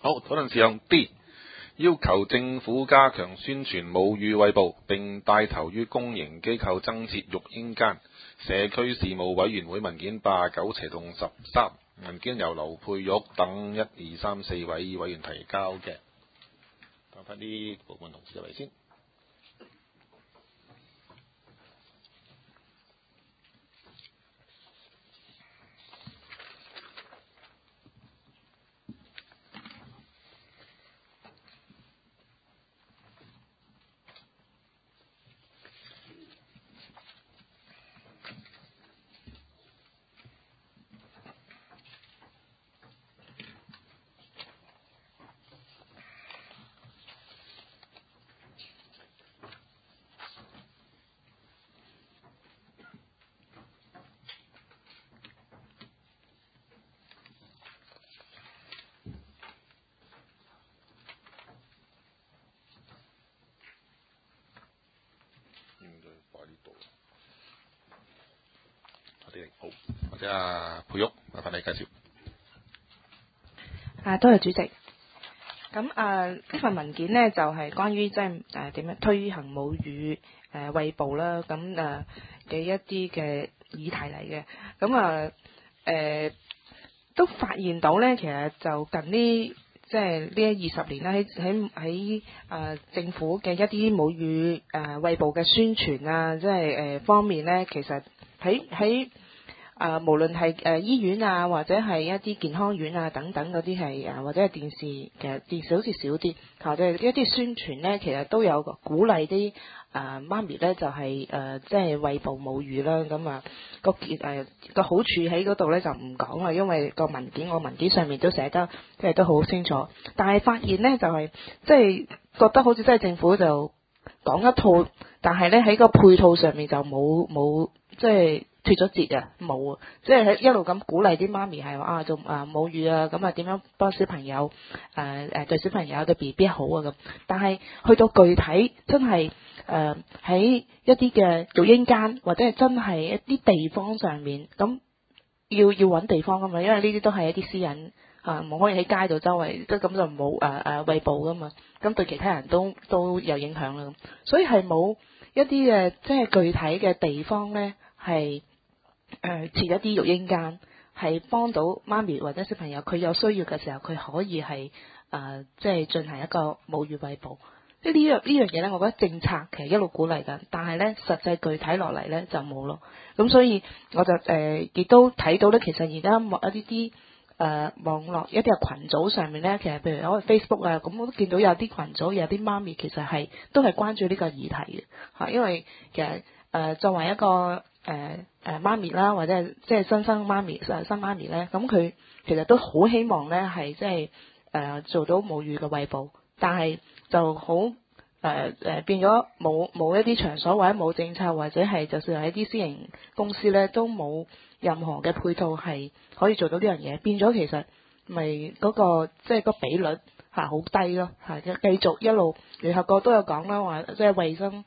好，討論事項 D， 要求政府加強宣傳母乳餵哺，並帶頭於公營機構增設育嬰間。社區事務委員會文件89/13，文件由劉佩玉等1、2、3、4位委員提交嘅。等翻啲部門同事入嚟先。好，或者佩玉，麻煩你介紹。 多謝主席。咁呢份文件呢，就係關於即係點樣推行母乳餵哺啦，咁嘅一啲嘅議題嚟嘅。咁都發現到呢，其實就近呢即係呢20年啦，喺政府嘅一啲母乳餵哺嘅宣傳啊，即係方面呢，其實喺無論係醫院啊，或者係一啲健康院啊等等嗰啲係或者係電視，其實電視好似少啲，或者一啲宣傳咧，其實都有鼓勵啲媽咪咧，就係即係餵哺母乳啦。咁個好處喺嗰度咧就唔講啦，因為我文件上面都寫得即係都好清楚。但係發現咧就係即係覺得好似真係政府就講一套，但係咧喺個配套上面就冇即係脫咗節啊，冇啊，即係喺一路咁鼓勵啲媽咪係話做母乳啊，咁點樣幫小朋友對小朋友對 BB 好啊咁，但係去到具體真係喺一啲嘅育嬰間或者係真係一啲地方上面，咁要揾地方噶嘛，因為呢啲都係一啲私隱冇可以喺街度周圍，即係咁就冇餵哺噶嘛，咁對其他人都有影響啦，所以係冇一啲嘅即係具體嘅地方咧係設一啲育嬰間，係幫到媽咪或者小朋友，佢有需要嘅時候，佢可以係即係進行一個母乳餵哺。即係呢樣嘢咧，我覺得政策其實一路鼓勵緊，但係咧實際具體落嚟咧就冇咯。咁所以我就亦都睇到咧，其實而家一啲網絡一啲嘅群組上面咧，其實譬如我 Facebook 啊，咁我都見到有啲群組有啲媽咪其實係都係關注呢個議題嘅嚇，因為其實作為一個媽咪啦，或者係即係新媽咪咧，咁佢其實都好希望咧係即係做到母乳嘅餵哺，但係就好變咗冇一啲場所或者冇政策，或者係就算係一啲私營公司咧都冇任何嘅配套係可以做到呢樣嘢，變咗其實咪嗰個即係個比率好低咯嚇，繼續一路聯合國都有講啦，話即係衛生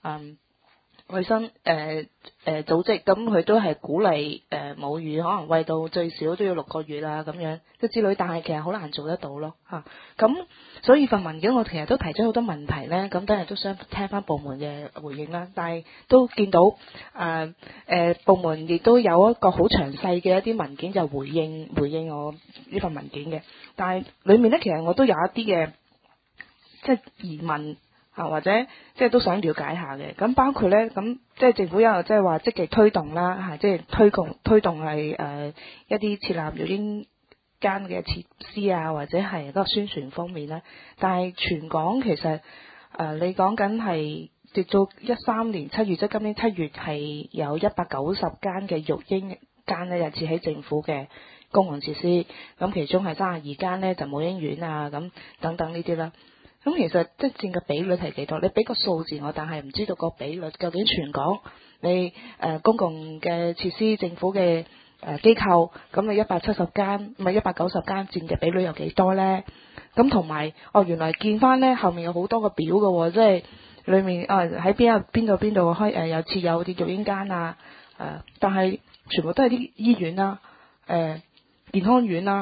組織，咁佢都係鼓勵母乳可能餵到最少都要6個月啦咁樣即之類，但係其實好難做得到咯嚇。咁所以份文件我其實都提出好多問題咧，咁當然都想聽翻部門嘅回應啦。但係都見到部門亦都有一個好詳細嘅一啲文件就回應我呢份文件嘅，但係裡面咧其實我都有一啲嘅即係疑問。或者即係都想了解下嘅，咁包括咧，咁即係政府有即係話積極推動啦，即係推動係一啲設立育嬰間嘅設施啊，或者係嗰個宣傳方面咧。但係全港其實你講緊係直到13年7月，即係今年7月係有190間嘅育嬰間咧，就設喺政府嘅公共設施，咁其中係32間咧就母嬰院啊，咁等等呢啲啦。咁其實即係佔嘅比率係幾多？你俾個數字我，但係唔知道個比率究竟全港你公共嘅設施、政府嘅機構，咁你170間唔係190間佔嘅比率有幾多咧？咁同埋原來見翻咧後面有好多個表嘅喎，即係裡面喺邊度開有設有啲育嬰間啊，但係全部都係啲醫院啦、健康院啦。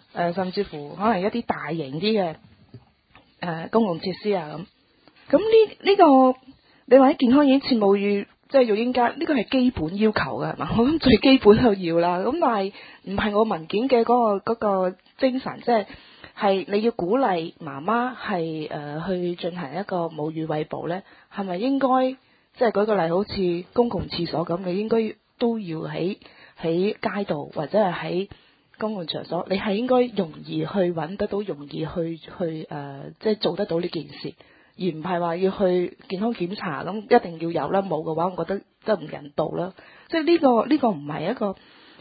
甚至乎可能一啲大型啲嘅公共設施啊咁。咁呢個你話喺健康院切母乳即係育嬰間，呢個係基本要求嘅係嘛？我諗最基本就要啦。咁但係唔係我文件嘅嗰個精神，即係你要鼓勵媽媽係去進行一個母乳餵哺咧，係咪應該即係舉個例，好似公共廁所咁，你應該都要喺街道或者係喺公共場所，你係應該容易去揾得到，容易去即係做得到呢件事。而唔係話要去健康檢查咁一定要有啦，冇嘅話我覺得都唔人道啦。即係呢個唔係一個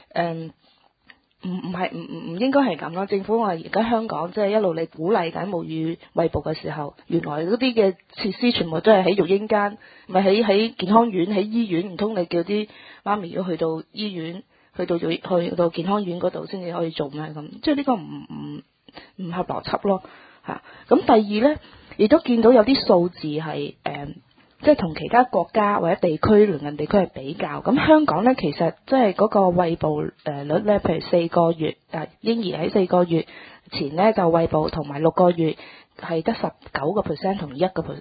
唔應該係咁咯。政府話而家香港即係一路你鼓勵緊母乳餵哺嘅時候，原來嗰啲嘅設施全部都係喺育嬰間，唔係喺健康院、喺醫院。唔通你叫啲媽咪要去到醫院、去到健康院嗰度先至可以做咩咁？即係呢個唔合邏輯咯嚇。咁第二呢，亦都見到有啲數字係即係同其他國家或者地區鄰近地區係比較。咁香港呢，其實即係嗰個餵哺率呢，譬如4個月嬰兒喺4個月前呢就餵哺，同埋6個月係得19% 同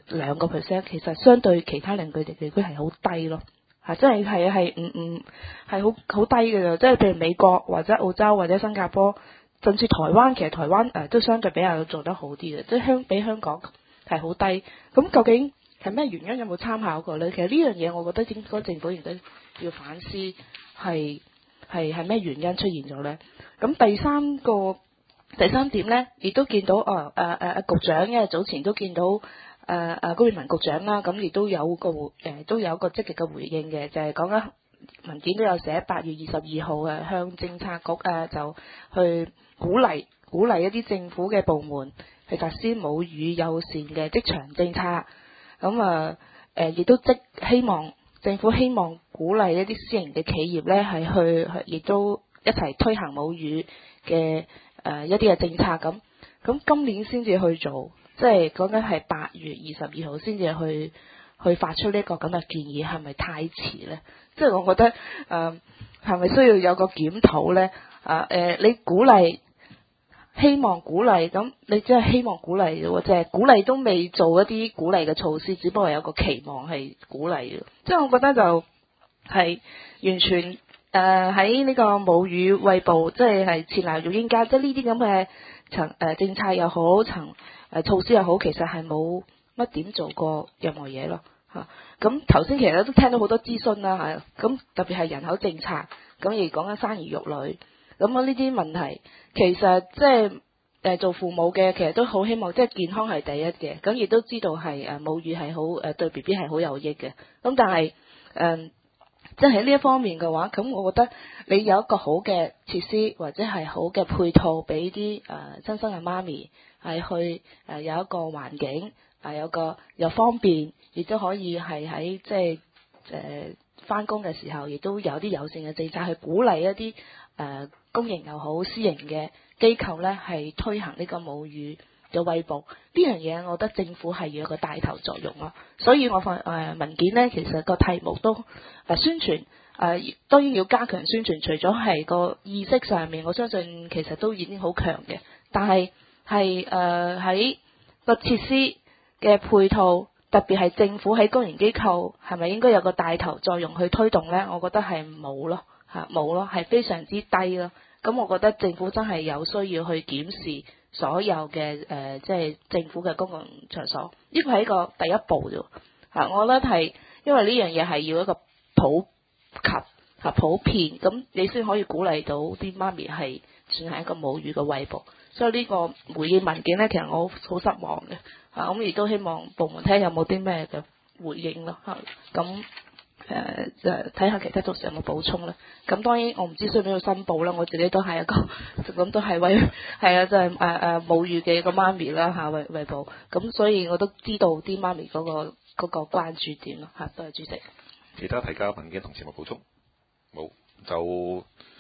2%，其實相對其他鄰近地區係好低咯嚇，即係係好低嘅啫。即係譬如美國或者澳洲或者新加坡，甚至台灣，其實台灣都相對比較做得好啲嘅，即係比香港係好低。咁究竟係咩原因？有冇參考過呢？其實呢樣嘢我覺得應該政府亦都要反思，係咩原因出現咗呢？咁第三點呢，亦都見到局長，因為早前都見到高永文局長啦，咁亦都有個積極嘅回應嘅，就係講緊文件都有寫8月22號向政策局就去鼓勵一啲政府嘅部門去實施母乳友善嘅職場政策。咁亦都希望政府鼓勵一啲私營嘅企業咧，係去亦都一齊推行母乳嘅一啲嘅政策咁。咁今年先至去做，即係講緊係8月22號先至去發出呢個咁嘅建議，係咪太遲咧？即係我覺得係咪需要有個檢討咧？你希望鼓勵，咁你只係希望鼓勵嘅喎，即係鼓勵都未做一啲鼓勵嘅措施，只不過有個期望係鼓勵嘅。即係我覺得就係完全喺呢個母乳餵哺，即係設立育嬰間，即係呢啲咁嘅政策又好，措施又好，其實係冇乜點做過任何嘢咯嚇。咁頭先其實都聽到好多諮詢啦嚇，咁特別係人口政策，咁而講緊生兒育女。咁呢啲問題其實即係做父母嘅，其實都好希望即係健康係第一嘅，咁亦都知道係母乳係好對 BB 係好有益嘅。咁但係即係喺呢一方面嘅話，咁我覺得你有一個好嘅設施或者係好嘅配套俾啲新生嘅媽咪係去有一個環境又方便，亦都可以係喺即係返工嘅時候，亦都有啲友善嘅政策去鼓勵一啲公營又好私營嘅機構咧，係推行呢個母乳嘅餵哺呢樣嘢，我覺得政府係要有個帶頭作用咯。所以我文件咧，其實個題目都宣傳當然要加強宣傳，除咗係個意識上面，我相信其實都已經好強嘅，但係喺個設施嘅配套，特別係政府喺公營機構係咪應該有個帶頭作用去推動咧？我覺得係冇咯，係非常之低咯。咁我覺得政府真係有需要去檢視所有嘅即係政府嘅公共場所，呢個係一個第一步啫。我覺得係因為呢樣嘢係要一個普及普遍，咁你先可以鼓勵到啲媽咪係算係一個母乳嘅餵哺。所以呢個回應文件呢，其實我好失望嘅。咁亦都希望部門睇下有冇啲咩嘅回應咯。咁睇下其他同事有冇補充啦。咁當然我唔知需唔需要申報啦，我自己都係一個咁都係即係母乳嘅一個媽咪啦嚇，餵哺。咁所以我都知道啲媽咪嗰個關注點咯嚇。多謝主席。 其他提交文件同事有冇補充？冇，就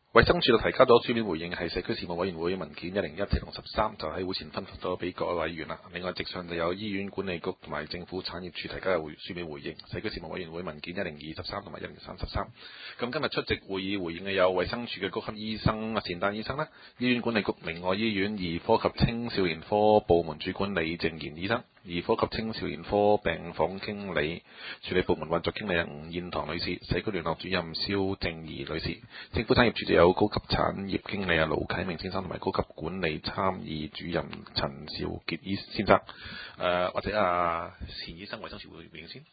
衛生署就提交咗書面回應，係社區事務委員會文件101/13，就喺會前分發咗俾各位委員啦。另外，直上就有醫院管理局同埋政府產業署提交嘅書面回應，社區事務委員會文件102/13同埋103/13。咁今日出席會議回應嘅有衛生署嘅高級醫生單丹醫生啦，醫院管理局明愛醫院兒科及青少年科部門主管李正賢醫生，兒科及青少年科病房經理處理部門運作經理吳燕堂女士，社區聯絡主任蕭正儀女士，政府產業署就有高級產業經理盧啟明先生同埋高級管理參議主任陳兆傑先生。或者單醫生衛生署會回應先。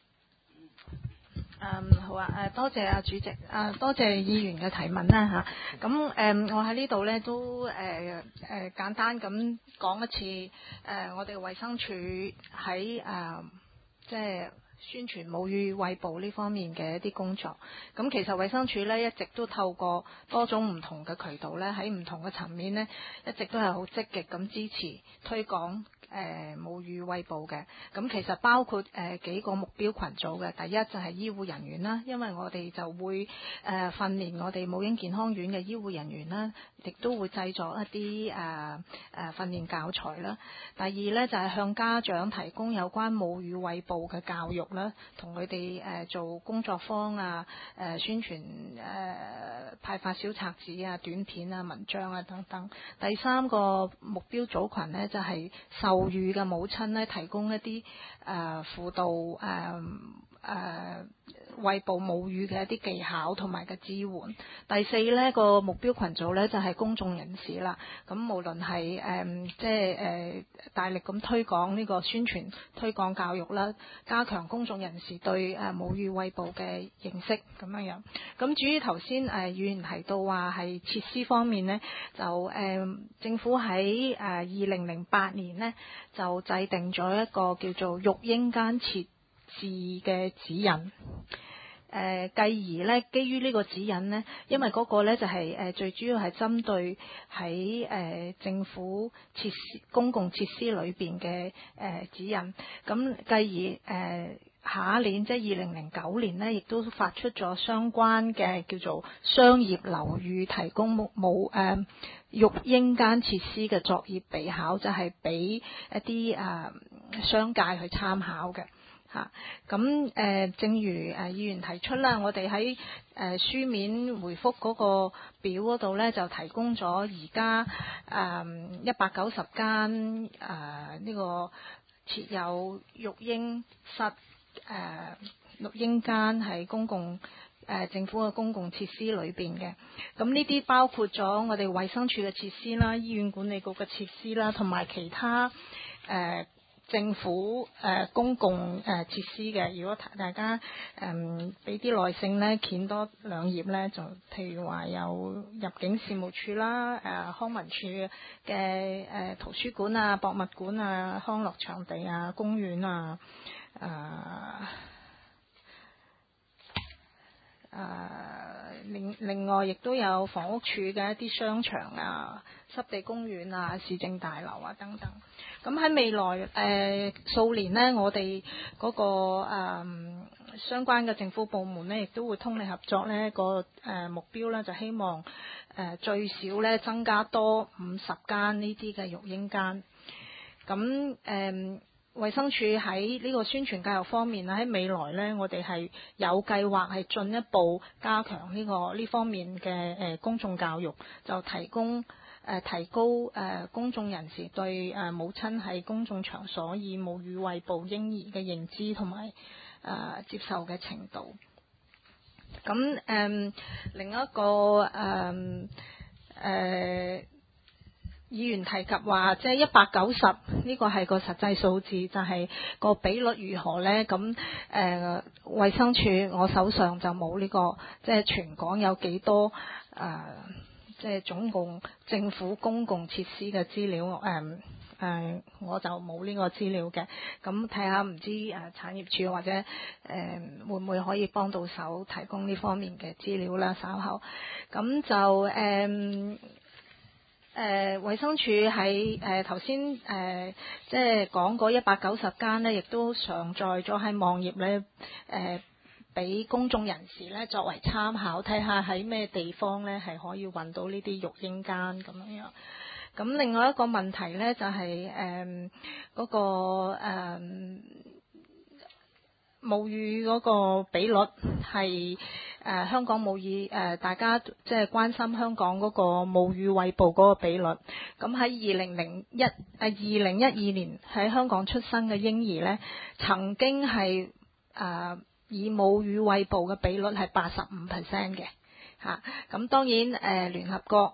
好啊，多謝主席，多謝議員嘅提問啦嚇。咁我喺呢度咧都簡單咁講一次我哋衛生署喺即係宣傳母乳餵哺呢方面嘅一啲工作。咁其實衛生署咧一直都透過多種唔同嘅渠道咧，喺唔同嘅層面咧，一直都係好積極咁支持推廣母乳餵哺嘅。咁其實包括幾個目標群組嘅。第一就係醫護人員啦，因為我哋就會訓練我哋母嬰健康院嘅醫護人員啦，亦都會製作一啲訓練教材啦。第二咧就係向家長提供有關母乳餵哺嘅教育啦，同佢哋做工作坊宣傳派發小冊子短片文章等等。第三個目標組群呢，就係受乳嘅母親咧，提供一啲輔導餵哺母乳嘅一啲技巧同埋嘅支援。第四呢個目標群組呢，就係公眾人士啦。咁無論係大力咁推廣呢個宣傳推廣教育啦，加強公眾人士對母乳餵哺嘅認識咁樣。咁至於頭先議員提到話係設施方面呢，就政府喺2008年呢，就制定咗一個叫做育嬰間設置嘅指引。繼而咧，基於呢個指引呢，因為嗰個咧就係最主要係針對喺政府設施公共設施裏邊嘅指引。咁繼而下一年即係2009年呢，亦都發出咗相關嘅叫做商業樓宇提供育嬰間設施嘅作業備考，就係俾一啲商界去參考嘅。咁正如議員提出啦，我哋喺書面回覆嗰個表嗰度咧，就提供咗而家190間呢個設有育嬰室育嬰間喺公共政府嘅公共設施裏邊嘅。咁呢啲包括咗我哋衛生署嘅設施啦、醫院管理局嘅設施啦，同埋其他政府公共設施嘅。如果大家俾啲耐性咧，掀多兩頁咧，就譬如話有入境事務處啦、康文署嘅圖書館博物館康樂場地公園另外亦都有房屋署嘅一啲商場濕地公園市政大樓等等。咁喺未來數年呢，我哋嗰個相關嘅政府部門呢，亦都會通力合作呢個目標呢，就希望最少呢增加多50間呢啲嘅育嬰間。咁衛生署喺呢個宣傳教育方面喺未來呢，我哋係有計劃係進一步加強呢方面嘅公眾教育，就提高公眾人士對母親喺公眾場所以母乳餵哺嬰兒嘅認知同埋接受嘅程度。咁另一個議員提及話，即係190呢個係個實際數字，就係個比率如何呢？咁衛生署我手上就冇呢個，即係全港有幾多即係總共政府公共設施嘅資料，我就冇呢個資料嘅。咁睇下唔知產業署或者會唔會可以幫到手提供呢方面嘅資料啦，稍後。咁就衛生署喺頭先即係講嗰190間呢，亦都上載咗喺網頁呢， 俾公眾人士咧作為參考，睇下喺咩地方咧係可以揾到呢啲育嬰間咁樣。咁另外一個問題咧就係嗰個母乳嗰個比率係香港母乳大家即係關心香港嗰個母乳餵哺嗰個比率。咁喺2012年喺香港出生嘅嬰兒咧，曾經係以母乳餵哺嘅比率係85%嘅嚇。咁當然聯合國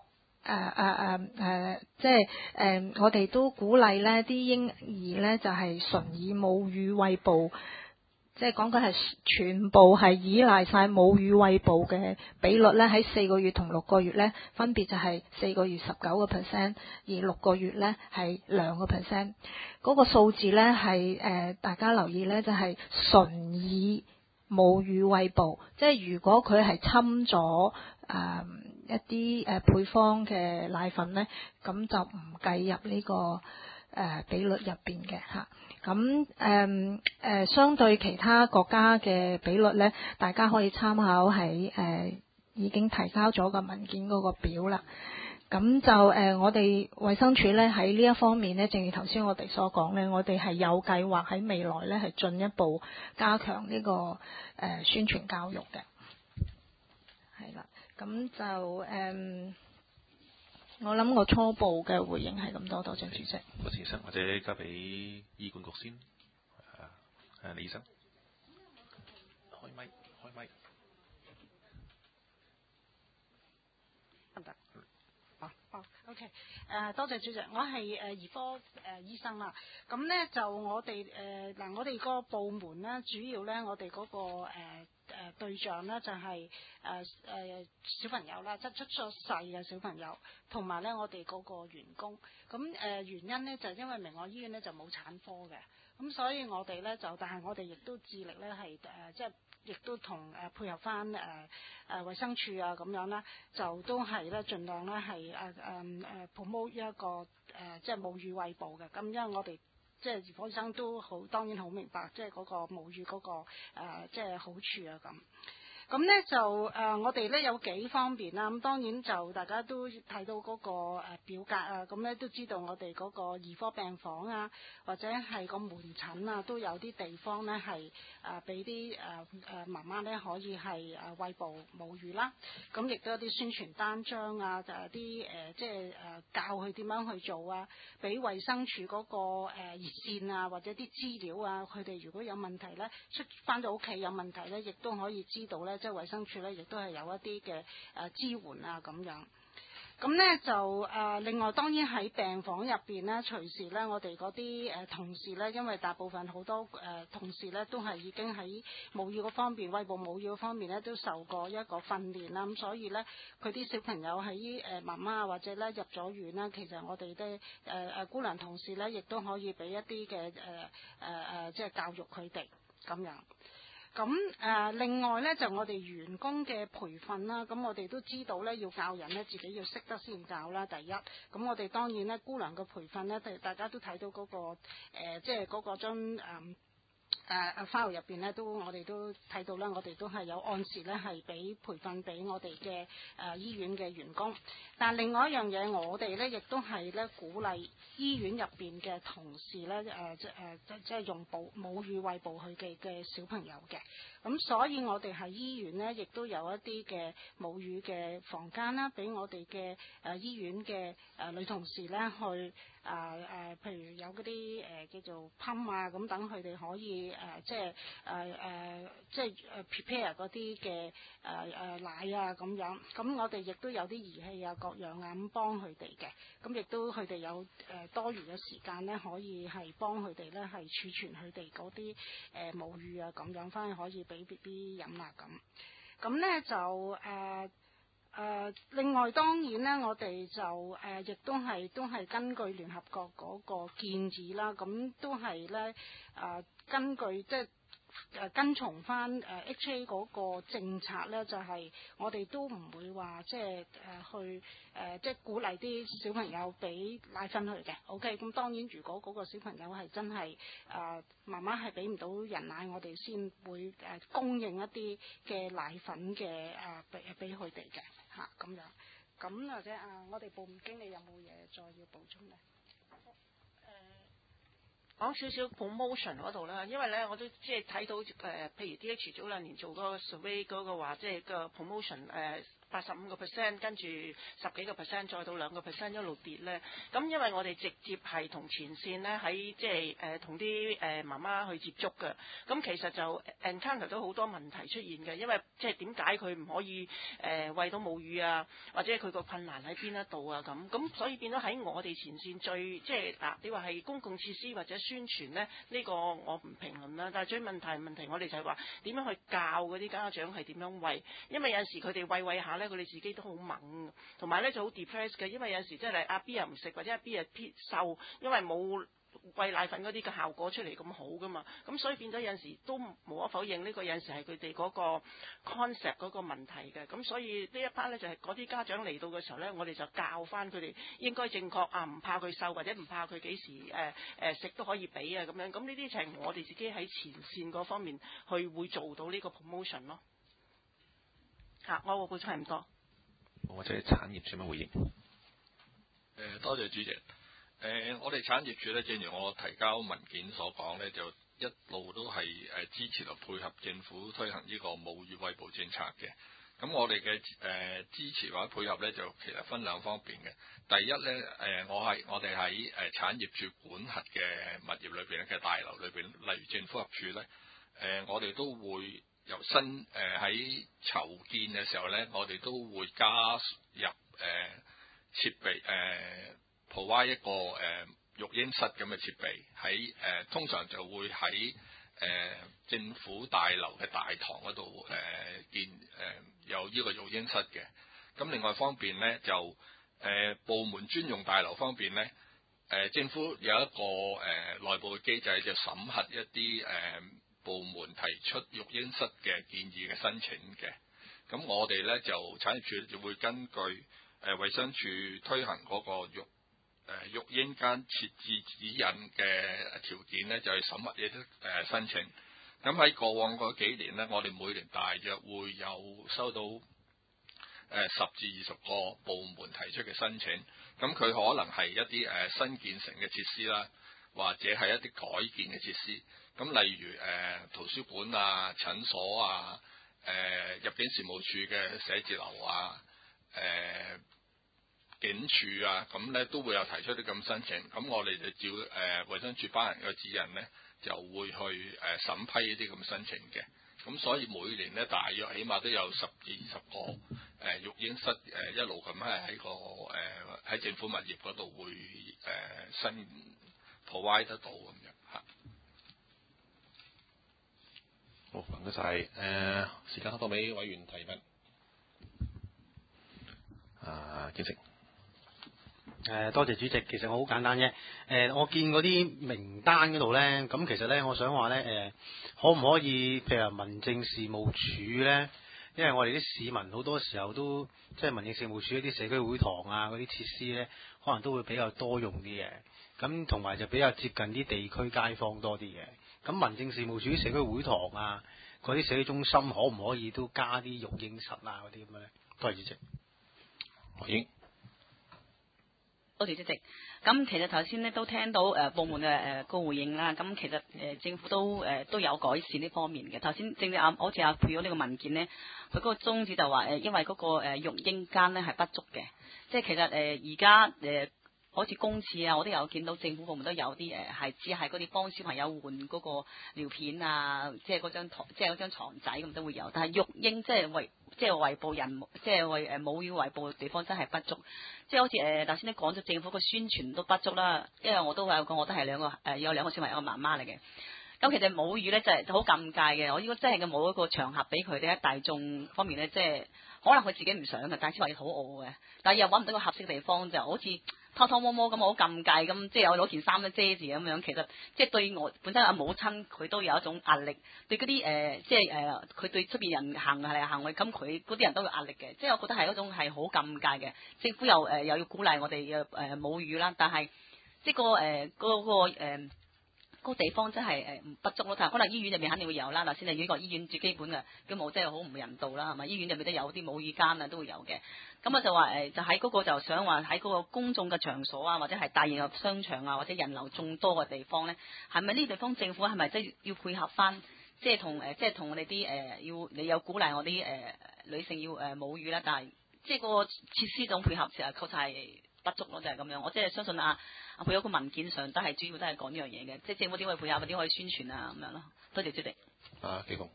我哋都鼓勵咧啲嬰兒咧就係純以母乳餵哺。即係講緊係全部係依賴晒母乳餵哺嘅比率咧，喺4個月同6個月咧，分別就係4個月19%，而6個月咧係2%。嗰個數字咧係大家留意咧，就係純以母乳餵哺。即係如果佢係侵咗一啲配方嘅奶粉咧，咁就唔計入呢個比率入邊嘅嚇。咁相對其他國家嘅比率咧，大家可以參考喺已經提交咗個文件嗰個表啦。咁就我哋衛生署咧喺呢一方面咧，正如頭先我哋所講咧，我哋係有計劃喺未來咧係進一步加強呢個宣傳教育嘅。係啦，咁就我諗我初步嘅回應係咁多，多謝主席。 郭先生，或者交俾醫管局先。李醫生，開咪。 得唔得？OK， 多謝主席，我係兒科醫生啦。咁咧就我哋我哋個部門咧，主要咧我哋嗰個對象咧就係小朋友啦，即係出咗世嘅小朋友，同埋咧我哋嗰個員工。咁原因咧就係因為明愛醫院咧就冇產科嘅，咁所以我哋咧就，但係我哋亦都致力咧係即係亦都同配合翻衛生署啊咁樣啦，就都係咧盡量咧係promote 一個即係母乳餵哺嘅。咁因為我哋即係兒科醫生都當然好明白即係嗰個母乳嗰個即係好處啊咁。咁咧就我哋咧有幾方面啦，咁當然就大家都睇到嗰個表格啊，咁咧都知道我哋嗰個兒科病房啊，或者係個門診啊，都有啲地方咧係俾啲媽媽咧可以係餵哺母乳啦。咁亦都有啲宣傳單張啊，就係啲即係教佢點樣去做啊，俾衛生署嗰個熱線啊，或者啲資料啊，佢哋如果有問題咧，返到屋企有問題咧，亦都可以知道咧。即係衛生署咧，亦都係有一啲嘅支援啊咁樣。咁咧就另外當然喺病房入邊咧，隨時咧我哋嗰啲同事咧，因為大部分好多同事咧都係已經喺母乳嗰方面、餵哺母乳嗰方面咧都受過一個訓練啦。咁所以咧，佢啲小朋友喺媽媽或者咧入咗院啦，其實我哋咧姑娘同事咧，亦都可以俾一啲嘅即係教育佢哋咁樣。咁另外咧就我哋員工嘅培訓啦，咁我哋都知道咧要教人咧自己要識得先教啦。第一，咁我哋當然咧姑娘嘅培訓咧，大家都睇到嗰個即係嗰個張file 入邊咧，我哋都睇到啦，我哋都係有按時咧係俾培訓俾我哋嘅醫院嘅員工。但另外一樣嘢，我哋咧亦都係咧鼓勵醫院入邊嘅同事咧即係用母乳餵哺佢嘅小朋友嘅。咁所以我哋喺醫院咧，亦都有一啲嘅母乳嘅房間啦，俾我哋嘅醫院嘅女同事咧去譬如有嗰啲叫做泵啊，咁等佢哋可以即係prepare 嗰啲嘅奶啊咁樣。咁我哋亦都有啲儀器啊各樣啊咁幫佢哋嘅。咁亦都佢哋有多餘嘅時間咧，可以係幫佢哋咧係儲存佢哋嗰啲母乳啊咁樣，翻去可以俾 BB 飲啦咁。咁咧就另外當然咧，我哋就亦都係根據聯合國嗰個建議啦，咁都係咧根據即係跟從翻HA 嗰個政策咧，就係、我哋都唔會話即係去即係鼓勵啲小朋友俾奶粉佢嘅。OK， 咁當然如果嗰個小朋友係真係媽媽係俾唔到人奶，我哋先會供應一啲嘅奶粉嘅俾佢哋嘅嚇咁樣。咁或者我哋部門經理有冇嘢再要補充咧？ 講少少 promotion 嗰度啦，因為咧我都即係睇到譬如 DH 早2年做嗰個 survey 嗰個話，即係個 promotion 85%，跟住10幾個 percent，再到2個 percent 一路跌咧。咁因為我哋直接係同前線咧喺即係同啲媽媽去接觸嘅。咁其實就 encounter 到好多問題出現嘅，因為即係點解佢唔可以餵到母乳啊，或者佢個困難喺邊一度啊咁所以變咗喺我哋前線最即係你話係公共設施或者宣傳咧，呢個我唔評論啦。但係最問題我哋就係話點樣去教嗰啲家長係點樣餵，因為有陣時佢哋餵下咧，佢哋自己都好猛，同埋咧就好 depressed 嘅，因為有陣時即係阿 B 又唔食，或者阿 B 又偏瘦，因為冇餵奶粉嗰啲嘅效果出嚟咁好噶嘛，咁所以變咗有陣時都無可否認呢個有陣時係佢哋嗰個 concept 嗰個問題嘅，咁所以呢一 part 咧就係嗰啲家長嚟到嘅時候咧，我哋就教翻佢哋應該正確唔怕佢瘦或者唔怕佢幾時食都可以俾啊咁樣，咁呢啲就係我哋自己喺前線嗰方面去會做到呢個 promotion 咯。我會補充係唔多。 或者產業做乜回應？ 多謝主席。我哋產業處咧，正如我提交文件所講咧，就一路都係支持同配合政府推行呢個母乳餵哺政策嘅。咁我哋嘅支持或者配合咧，就其實分兩方面嘅。第一咧，我哋喺產業處管轄嘅物業裏邊嘅大樓裏邊，例如政府合署咧，我哋都會由新喺籌建嘅時候咧，我哋都會加入設備provide 一個育嬰室咁嘅設備喺通常就會喺政府大樓嘅大堂嗰度建有呢個育嬰室嘅。咁另外一方面咧就部門專用大樓方面咧，政府有一個內部嘅機制，就審核一啲部門提出育嬰室嘅建議嘅申請嘅。咁我哋咧就產業處就會根據衛生署推行嗰個育嬰間設置指引嘅條件咧，就係審核呢啲申請。咁喺過往嗰幾年咧，我哋每年大約會有收到10至20個部門提出嘅申請。咁佢可能係一啲新建成嘅設施啦，或者係一啲改建嘅設施。咁例如圖書館啊、診所啊、入境事務處嘅寫字樓啊、警署啊，咁咧都會有提出啲咁申請。咁我哋就照衛生署班人嘅指引咧，就會去審批呢啲咁申請嘅。咁所以每年咧，大約起碼都有10至20個育嬰室一路咁係喺個喺政府物業嗰度會新 provide 得到咁樣嚇。 好，唔該晒。時間到尾委員提問。建成。 多謝主席。其實我好簡單啫。我見嗰啲名單嗰度咧，咁其實咧，我想話咧，可唔可以譬如話民政事務處咧？因為我哋啲市民好多時候都即係民政事務處一啲社區會堂啊嗰啲設施咧，可能都會比較多用啲嘅。咁同埋就比較接近啲地區街坊多啲嘅。咁民政事務處啲社區會堂啊，嗰啲社區中心可唔可以都加啲育嬰室啊嗰啲咁嘅咧？多謝主席。 回應。 多謝主席。咁其實頭先咧都聽到部門嘅個回應啦。咁其實政府都有改善呢方面嘅。頭先正正好似配咗呢個文件咧，佢嗰個宗旨就話因為嗰個育嬰間咧係不足嘅，即係其實而家好似公廁啊，我都有見到政府部門都有啲係只係嗰啲幫小朋友換嗰個尿片啊，即係嗰張床仔咁都會有，但係育嬰即係餵哺人，即係為母乳餵哺嘅地方真係不足，即係好似頭先你講咗政府嘅宣傳都不足啦，因為我都有講，我都係有兩個小朋友嘅媽媽嚟嘅。咁其實母乳咧就係好尷尬嘅，我如果真係嘅冇一個場合俾佢哋喺大眾方面咧，即係可能佢自己唔想嘅，但係小朋友好餓嘅，但係又揾唔到個合適嘅地方，就好似偷偷摸摸咁好尷尬咁，即係我攞件衫咧遮住咁樣，其實即係對我本身阿母親佢都有一種壓力，對嗰啲即係佢對出邊人行嚟行去，咁佢嗰啲人都有壓力嘅，即係我覺得係嗰種係好尷尬嘅。政府又要鼓勵我哋嘅母語啦，但係即係個地方真係不足咯，但係可能醫院入面肯定會有啦。嗱，先係呢個醫院最基本嘅，咁冇真係好唔人道啦，係咪？醫院入面都有啲母語間啊，都會有嘅。咁啊就話就喺嗰個就想話喺嗰個公眾嘅場所啊，或者係大型嘅商場啊，或者人流眾多嘅地方咧，係咪呢啲地方政府係咪即係要配合翻，即係同我哋啲要你有鼓勵我啲女性要母語啦，但係即係個設施種配合其實確實係不足咯，就係咁樣。我即係相信佢有個文件上都係主要都係講呢樣嘢嘅，即係政府點可以配合，點可以宣傳啊咁樣咯。多謝主席。 紀功。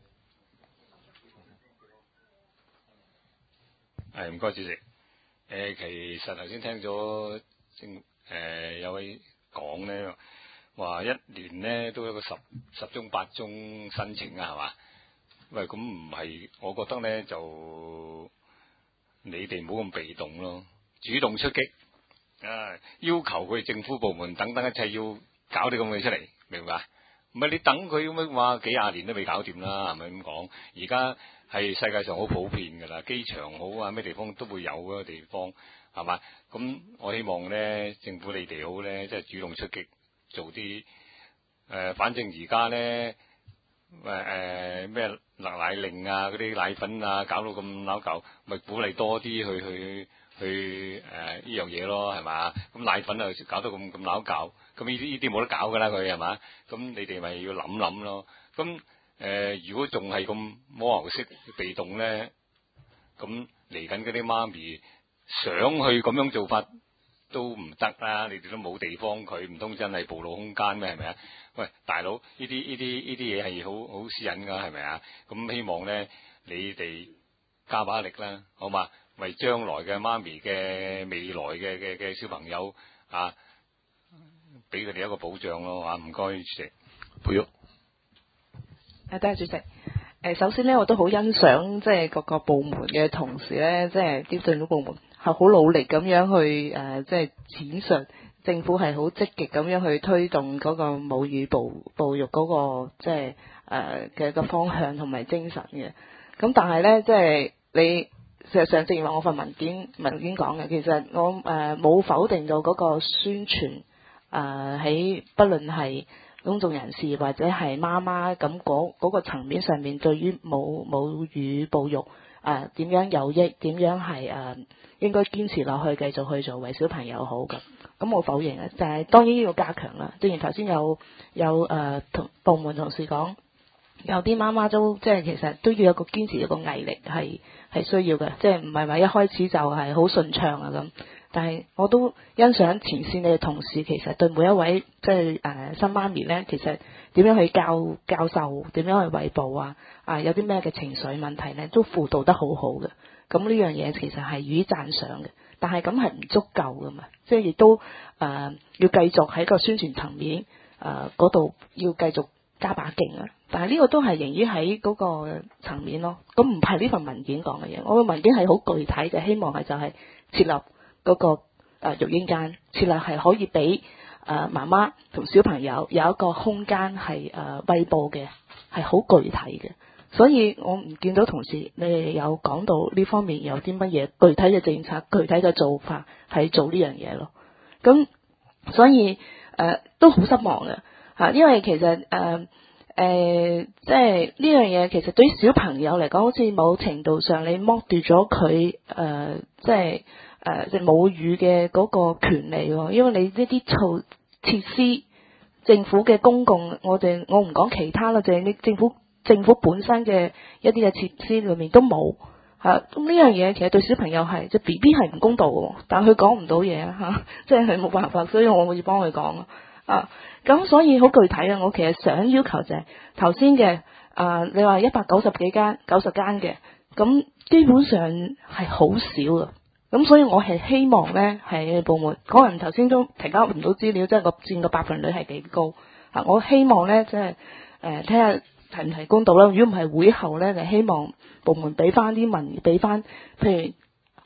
係唔該主席。其實頭先聽咗有位講咧，話一年咧都有個十宗八宗申請啊，係嘛？喂，咁唔係，我覺得咧就你哋唔好咁被動咯，主動出擊。要求佢政府部門等等一切要搞啲咁嘅出嚟，明白？唔係你等佢咁樣話幾廿年都未搞掂啦，係咪咁講？而家係世界上好普遍㗎啦，機場好啊，咩地方都會有嗰個地方，係嘛？咁我希望咧，政府你哋好咧，即係主動出擊，做啲反正而家咧咩奶令啊，嗰啲奶粉啊，搞到咁撈舊，咪鼓勵多啲去呢樣嘢咯，係嘛？咁奶粉啊搞到咁撈舊，咁呢啲冇得搞噶啦，佢係嘛？咁你哋咪要諗諗咯。咁如果仲係咁摸牛式被動咧，咁嚟緊嗰啲媽咪想去咁樣做法都唔得啦，你哋都冇地方，佢唔通真係暴露空間咩？係咪啊？喂，大佬，呢啲嘢係好私隱噶，係咪啊？咁希望咧你哋加把力啦，好嘛？為將來嘅媽咪嘅未來嘅小朋友啊，俾佢哋一個保障咯嚇，唔該主席。 培育。 多謝主席。首先咧，我都好欣賞即係各個部門嘅同事咧，即係啲政府部門係好努力咁樣去即係展述政府係好積極咁樣去推動嗰個母語保育嗰個即係嘅個方向同埋精神嘅。咁但係咧，即係你。事實上，正如話我份文件講嘅，其實我冇否定到嗰個宣傳喺不論係公眾人士或者係媽媽咁嗰個層面上面，對於母語保育點樣有益，點樣係應該堅持落去，繼續去做，為小朋友好咁冇否認嘅，但係當然要加強啦。正如頭先有同部門同事講。有啲媽媽都即係其實都要有個堅持，有個毅力係需要嘅，即係唔係話一開始就係好順暢啊咁。但係我都欣賞前線嘅同事，其實對每一位即係新媽咪咧，其實點樣去教授，點樣去餵哺有啲咩嘅情緒問題咧，都輔導得好好嘅。咁呢樣嘢其實係予以讚賞嘅，但係咁係唔足夠噶嘛，即係亦都要繼續喺個宣傳層面嗰度要繼續加把勁啊！但係呢個都係形於喺嗰個層面咯，咁唔係呢份文件講嘅嘢。我嘅文件係好具體嘅，希望係就係設立嗰個育嬰間，設立係可以俾媽媽同小朋友有一個空間係餵哺嘅，係好具體嘅。所以我唔見到同事你哋有講到呢方面有啲乜嘢具體嘅政策、具體嘅做法係做呢樣嘢咯。咁所以都好失望嘅。因為其實即係呢樣嘢，其實對於小朋友嚟講，好似某程度上你剝奪咗佢即係母語嘅嗰個權利喎。因為你呢啲設施，政府嘅公共，我唔講其他啦，就係你政府本身嘅一啲嘅設施裏面都冇咁呢樣嘢其實對小朋友係即係 B B 係唔公道嘅，但係佢講唔到嘢即係佢冇辦法，所以我會幫佢講咁所以好具體啊！我其實想要求就係頭先嘅你話190幾間、90間嘅，咁基本上係好少啊。咁所以我係希望咧係部門，可能頭先都提交唔到資料，即係佔個百分率係幾高我希望咧即係睇下提唔提供到啦。如果唔係會後咧，就希望部門俾翻啲俾翻，譬如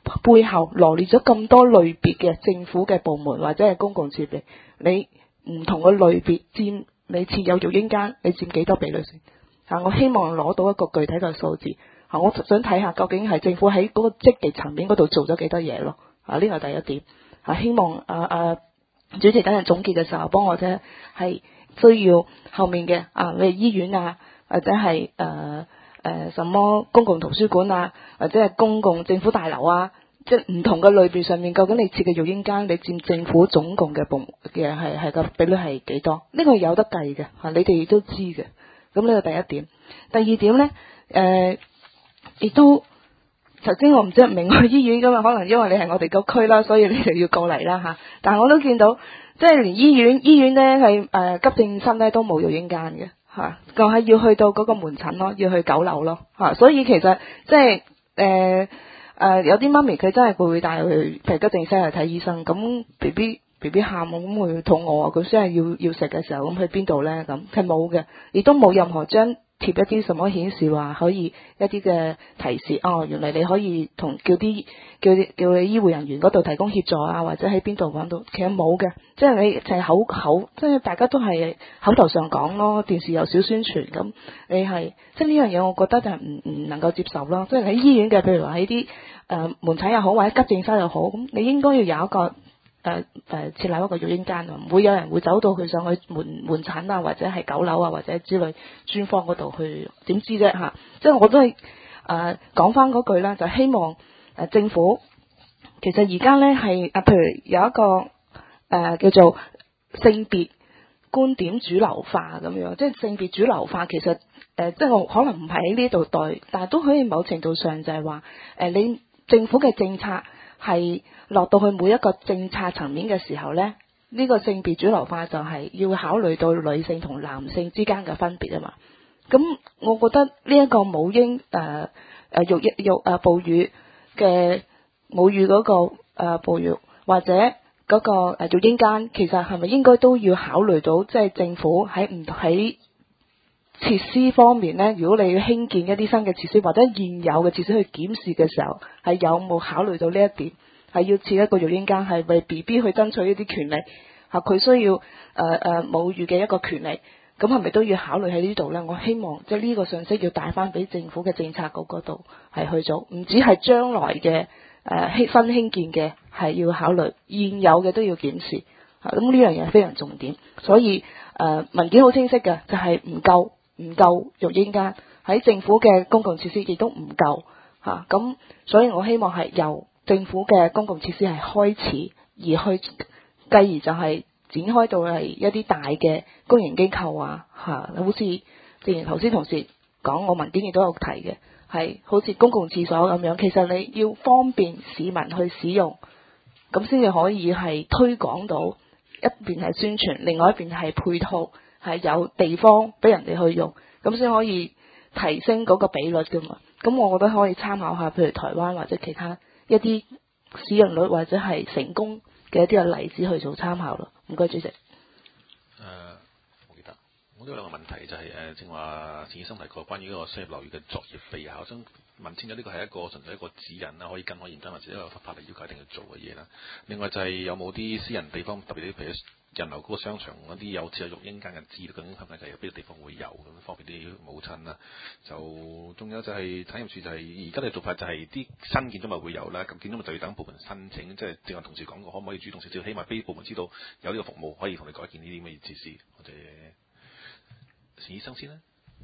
背後羅列咗咁多類別嘅政府嘅部門或者係公共設備，你唔同嘅類別佔你設有育嬰間，你佔幾多比率先？我希望攞到一個具體嘅數字。我想睇下究竟係政府喺嗰個積極層面嗰度做咗幾多嘢咯。呢個係第一點。希望主席等陣總結嘅時候幫我啫，係需要後面嘅你醫院啊，或者係什麼公共圖書館啊，或者係公共政府大樓啊，即係唔同嘅類別上面，究竟你設嘅育嬰間，你佔政府總共嘅嘅係個比率係幾多？呢個係有得計嘅，你哋亦都知嘅。咁呢個第一點。第二點咧，亦都頭先我唔知明愛醫院㗎嘛，可能因為你係我哋個區啦，所以你哋要過嚟啦嚇。但係我都見到，即係連醫院咧係急症室咧都冇育嬰間嘅嚇，就係要去到嗰個門診咯，要去9樓咯嚇。所以其實即係有啲媽咪佢真係會帶去譬如急症室去睇醫生，咁 BB 喊咁會肚餓啊，佢真係要食嘅時候，咁去邊度咧？咁係冇嘅，亦都冇任何張貼一啲什麼顯示話可以一啲嘅提示，原來你可以叫你醫護人員嗰度提供協助啊，或者喺邊度揾到，其實冇嘅，即係你淨係口，即係大家都係口頭上講咯，電視有少宣傳咁，你係即係呢樣嘢，我覺得就係唔能夠接受咯。即係喺醫院嘅，譬如話喺啲門診又好，或者急症室又好，咁你應該要有一個設立一個育嬰間啊，唔會有人會走到去上去門診啊，或者係9樓啊，或者之類專科嗰度去，點知啫嚇？即係我都係講翻嗰句啦，就希望政府其實而家咧係譬如有一個叫做性別觀點主流化咁樣，即係性別主流化其實即係我可能唔係喺呢度對，但係都可以某程度上就係話你政府嘅政策係落到去每一個政策層面嘅時候咧，呢個性別主流化就係要考慮到女性同男性之間嘅分別啊嘛。咁我覺得呢一個母嬰哺乳嘅母乳嗰個哺乳或者嗰個育嬰間，其實係咪應該都要考慮到，即係政府喺設施方面咧，如果你要興建一啲新嘅設施或者現有嘅設施去檢視嘅時候，係有冇考慮到呢一點？係要設一個育嬰間，係為 BB 去爭取一啲權利，佢需要母乳嘅一個權利，咁係咪都要考慮喺呢度呢？我希望即係呢個信息要帶翻俾政府嘅政策局嗰度係去做，唔止係將來嘅新興建嘅係要考慮，現有嘅都要檢視，咁呢樣嘢非常重點。所以文件好清晰嘅，就係唔夠育嬰間，喺政府嘅公共設施亦都唔夠咁，所以我希望係由政府嘅公共設施係開始，而去繼而就係展開到係一啲大嘅公營機構好似正如頭先同事講，我文件亦都有提嘅，係好似公共廁所咁樣，其實你要方便市民去使用，咁先至可以係推廣到，一邊係宣傳，另外一邊係配套，係有地方俾人哋去用，咁先可以提升嗰個比率噶嘛。咁我覺得可以參考下，譬如台灣或者其他一啲使用率或者係成功嘅一啲嘅例子去做參考咯。唔該，主席。 我記得我都有兩個問題，就係正話陳醫生提過關於嗰個商業樓宇嘅作業備考，想問清楚呢個係一個純粹一個指引啦，可以跟可以唔跟，或者一個法例要求一定要做嘅嘢啦。另外就係有冇啲私人地方，特別啲譬如人流嗰個商場嗰啲有設有育嬰間嘅資料，究竟係咪就係有邊個地方會有咁方便啲母親啦？就仲有就係產業署就係而家嘅做法就係啲新建築物會有啦，咁建築物就要等部門申請，即係正話同事講過，可唔可以主動少少，起碼俾部門知道有呢個服務可以同你改建呢啲咁嘅設施，或者陳醫生先啦。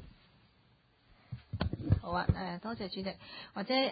好啊，多謝主席，或者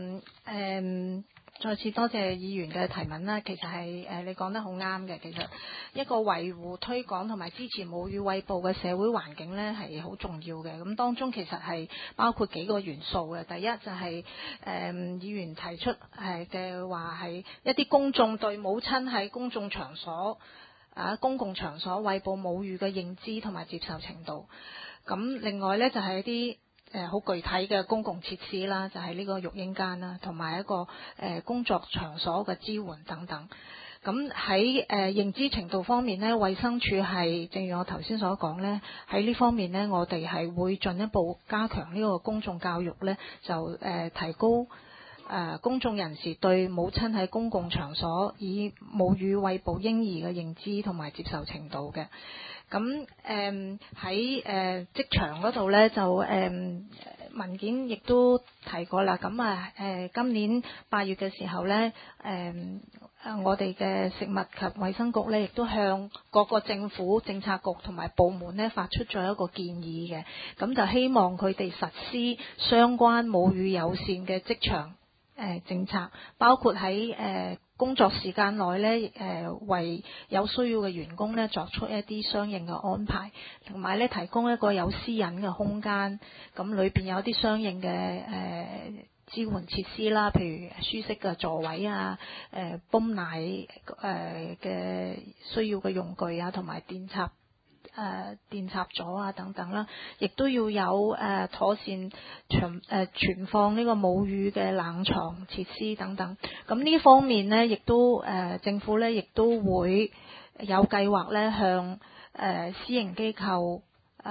再次多謝議員嘅提問啦。其實係你講得好啱嘅。其實一個維護、推廣同埋支持母乳餵哺嘅社會環境呢係好重要嘅。咁當中其實係包括幾個元素嘅。第一就係議員提出嘅話係一啲公眾對母親喺公眾場所公共場所餵哺母乳嘅認知同埋接受程度。咁另外呢，就係一啲好具體嘅公共設施啦，就係呢個育嬰間啦，同埋一個工作場所嘅支援等等。咁喺認知程度方面呢，衛生署係正如我頭先所講呢，喺呢方面呢，我哋係會進一步加強呢個公眾教育呢，就提高公眾人士對母親喺公共場所以母乳餵哺嬰兒嘅認知同埋接受程度嘅。咁喺職場嗰度咧就文件亦都提過啦。咁今年8月嘅時候咧，我哋嘅食物及衛生局咧，亦都向各個政府政策局同埋部門咧發出咗一個建議嘅。咁就希望佢哋實施相關母乳友善嘅職場政策，包括喺工作時間內咧，為有需要嘅員工咧作出一啲相應嘅安排，同埋咧提供一個有私隱嘅空間。咁裏邊有啲相應嘅支援設施啦，譬如舒適嘅座位啊、泵奶嘅需要嘅用具啊，同埋電插座啊等等啦，亦都要有妥善存放呢個母乳嘅冷藏設施等等。咁呢方面呢，亦都政府呢亦都會有計劃呢向私營機構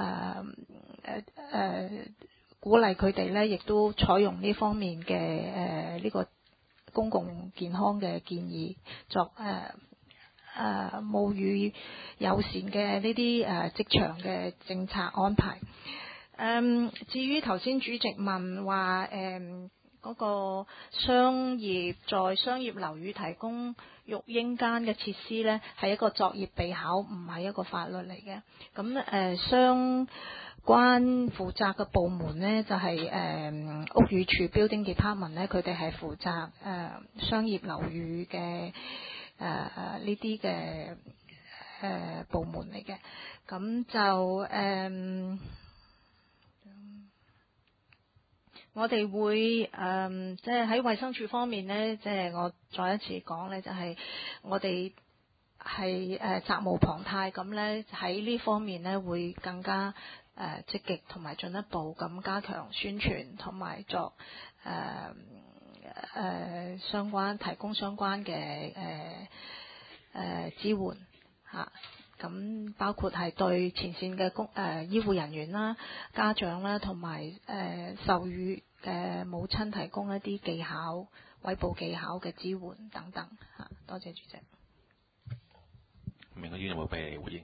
鼓勵佢哋呢，亦都採用呢方面嘅呢個公共健康嘅建議，作母乳友善嘅呢啲職場嘅政策安排。至於頭先主席問話嗰個在商業樓宇提供育嬰間嘅設施呢，係一個作業備考，唔係一個法律嚟嘅。咁相關負責嘅部門呢，就係屋宇署 Building Department 呢，佢哋係負責商業樓宇嘅呢啲嘅部門嚟嘅。咁就我哋會即係喺衛生署方面呢，即係我再一次講呢，就係我哋係責無旁貸咁呢，喺呢方面呢會更加積極同埋進一步咁加強宣傳，同埋作相關提供相關嘅支援嚇。咁包括係對前線嘅醫護人員啦、家長啦，同埋受乳嘅母親提供一啲技巧、餵哺技巧嘅支援等等嚇。多謝主席。 明愛醫院有冇俾回應？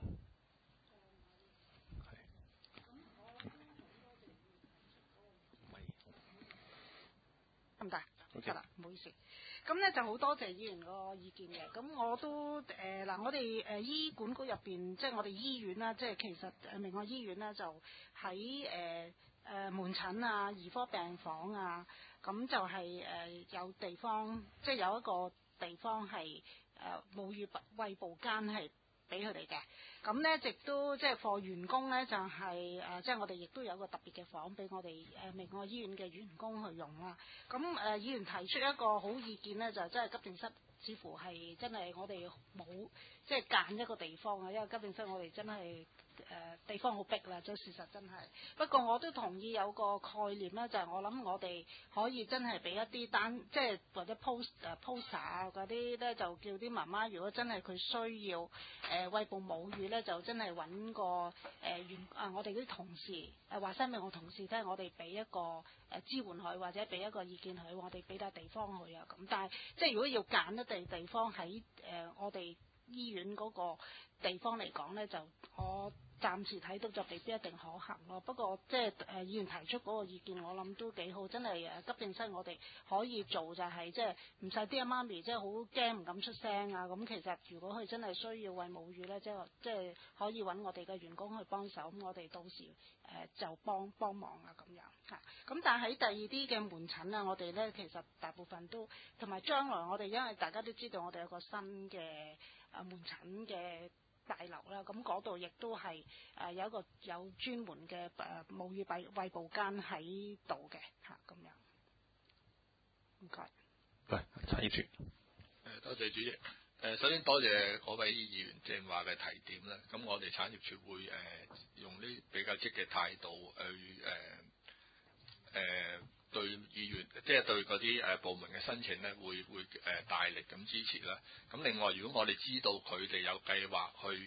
得唔得？得啦，唔好意思。咁咧就好多謝議員個意見嘅。咁我都嗱，我哋醫管局入邊，即係我哋醫院啦，即係其實明愛醫院咧就喺門診啊、兒科病房啊，咁就係有地方，即係有一個地方係母乳餵哺間係俾佢哋嘅。咁咧亦都即係課員工咧就係即係我哋亦都有個特別嘅房俾我哋明愛醫院嘅員工去用啦。咁議員提出一個好意見咧，就真係急症室似乎係真係我哋冇即係揀一個地方啊，因為急症室我哋真係地方好逼啦，即係事實真係。不過我都同意有個概念咧，就係我諗我哋可以真係俾一啲即係或者 poster 啊嗰啲咧，就叫啲媽媽如果真係佢需要餵哺母乳咧，就真係揾個我哋啲同事話聲俾我同事聽，我哋俾一個支援佢，或者俾一個意見佢，我哋俾笪地方佢啊咁。但係即係如果要揀一地方喺我哋醫院嗰個地方嚟講咧，就我暫時睇到就未必一定可行咯。不過即係議員提出嗰個意見，我諗都幾好。真係急症室我哋可以做就係即係唔使啲阿媽咪即係好驚唔敢出聲啊。咁其實如果佢真係需要餵母乳咧，即係可以揾我哋嘅員工去幫手，咁我哋到時就幫忙啊咁樣嚇。咁但係喺第二啲嘅門診啊，我哋咧其實大部分都同埋將來我哋因為大家都知道我哋有個新嘅門診嘅大樓啦，咁嗰度亦都係有一個有專門嘅母乳餵哺間喺度嘅嚇咁樣。唔該。 產業署。 多謝主席。首先多謝嗰位議員正話嘅提點啦。咁我哋產業署會用呢比較積極態度去對議員，即係對嗰啲部門嘅申請咧，會大力咁支持啦。咁另外，如果我哋知道佢哋有計劃去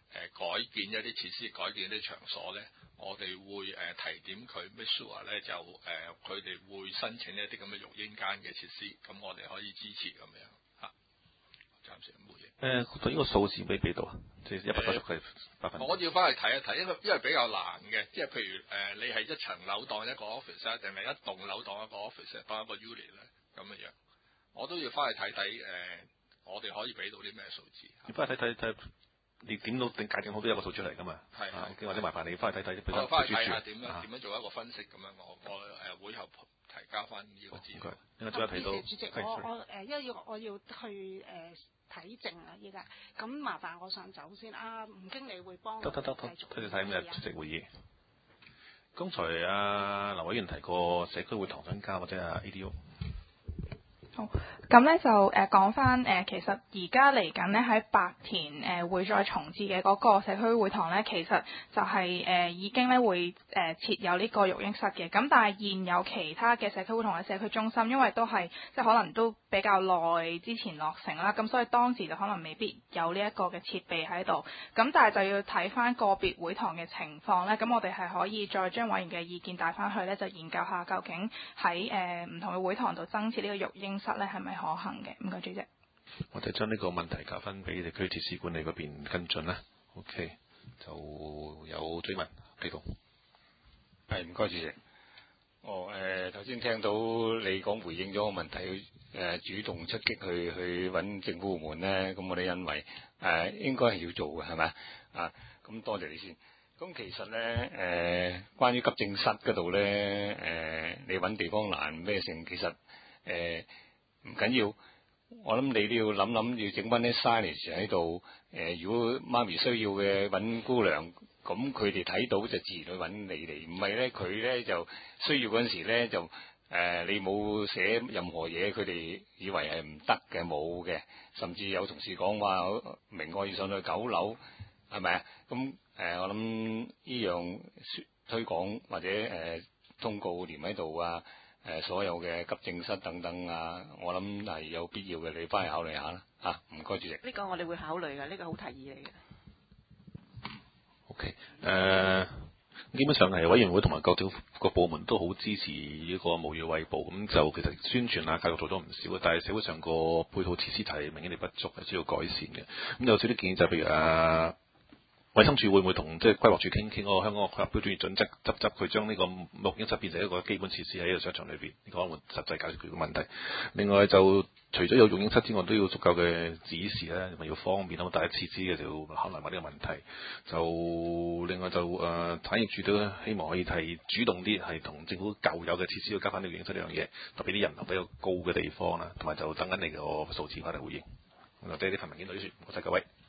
改建一啲設施、改建一啲場所咧，我哋會提點佢 make sure 咧就佢哋會申請一啲咁嘅育嬰間嘅設施，咁我哋可以支持咁樣嚇。暫時冇嘢。 對呢個數字俾到啊，即係190係100%。 我要翻去睇一睇，因為比較難嘅，即係譬如你係一層樓當一個 office 啊，定係一棟樓當一個 office 當一個 unit 咧咁嘅樣，我都要翻去睇睇我哋可以俾到啲咩數字。 你翻去睇，你點到定界定好都有個數出嚟噶嘛？ 係或者麻煩你翻去睇睇， 我翻去睇下點樣做一個分析咁樣，我會後提交翻呢個資料。 因為仲有提到， 主席，因為我要去睇證啊，依家咁麻煩我上走先。吳經理會幫我得，睇咩出席會議。剛才劉委員提過社區會堂想加或者ADO。 好，咁咧就講翻其實而家嚟緊咧喺白田會再重置嘅嗰個社區會堂咧，其實就係已經咧會設有呢個育嬰室嘅。咁但係現有其他嘅社區會堂嘅社區中心，因為都係即係可能都比較耐之前落成啦，咁所以當時就可能未必有呢一個嘅設備喺度。咁但係就要睇翻個別會堂嘅情況咧，咁我哋係可以再將委員嘅意見帶翻去咧，就研究下究竟喺唔同嘅會堂度增設呢個育嬰室咧係咪可行嘅？唔該，主席。 我哋將呢個問題交翻俾地區設施管理嗰邊跟進啦。OK， 就有追問繼續。 係唔該，主席。頭先聽到你講回應咗個問題，主動出擊去揾政府部門咧，咁我哋認為應該係要做嘅，係咪啊？咁多謝你先。咁其實咧關於急症室嗰度咧，你揾地方難咩成，其實唔緊要。我諗你都要諗，要整翻啲 signage 喺度。如果媽咪需要嘅揾姑娘，咁佢哋睇到就自然去揾你哋。唔係咧，佢咧就需要嗰陣時咧就你冇寫任何嘢，佢哋以為係唔得嘅，冇嘅。甚至有同事講話明愛要上去9樓，係咪啊？咁我諗呢樣推廣或者通告連喺度啊。所有嘅急症室等等啊，我諗係有必要嘅，你翻去考慮下啦嚇。唔該，主席。 呢個我哋會考慮嘅，呢個好提議嚟嘅。 OK，基本上係委員會同埋各政府各部門都好支持呢個母乳餵哺，咁就其實宣傳啊教育做咗唔少嘅，但係社會上個配套設施係明顯地不足，係需要改善嘅。咁有少啲建議就係譬如衛生署會唔會同即係規劃署傾嗰個香港規劃標準與準則執佢將呢個育嬰室變成一個基本設施喺個商場裏邊，呢個可能會實際解決佢嘅問題。另外就除咗有育嬰室之外，都要足夠嘅指示咧，咪要方便啊！第一設施嘅時候考慮埋呢個問題。就另外就產業署都希望可以係主動啲，係同政府舊有嘅設施要加翻呢個育嬰室呢樣嘢，特別啲人流比較高嘅地方啦，同埋就等緊你個數字翻嚟回應。我哋呢份文件對住，唔該曬各位。